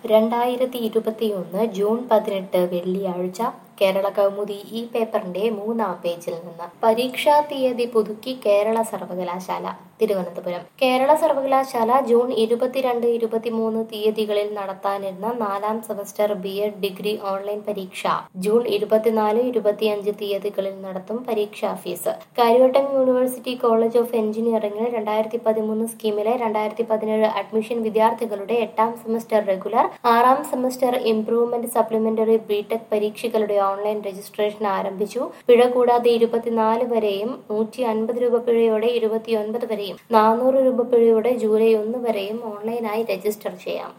2021 June 18 വെള്ളിയാഴ്ച കേരള കൗമുദി ഈ പേപ്പറിന്റെ 3-ാം പേജിൽ നിന്ന് പരീക്ഷാ തീയതി പുതുക്കി കേരള സർവകലാശാല. തിരുവനന്തപുരം കേരള സർവകലാശാല ജൂൺ 22-23 തീയതികളിൽ നടത്താനിരുന്ന 4-ാം സെമസ്റ്റർ ബി.എഡ് ഡിഗ്രി ഓൺലൈൻ പരീക്ഷ ജൂൺ 24-25 തീയതികളിൽ നടത്തും. പരീക്ഷാ fees Karyavattom university college of എഞ്ചിനീയറിംഗിൽ 2013 സ്കീമിലെ 2017 അഡ്മിഷൻ വിദ്യാർത്ഥികളുടെ 8-ാം സെമസ്റ്റർ റെഗുലർ, 6-ാം സെമസ്റ്റർ ഇംപ്രൂവ്മെന്റ് സപ്ലിമെന്ററി ബിടെക് പരീക്ഷകളുടെ ഓൺലൈൻ രജിസ്ട്രേഷൻ ആരംഭിച്ചു. പിഴ കൂടാതെ 24 വരെയും 150 രൂപ പിഴയോടെ 29 വരെയും 400 രൂപ പിഴയോടെ ജൂലൈ 1 വരെയും ഓൺലൈനായി രജിസ്റ്റർ ചെയ്യാം.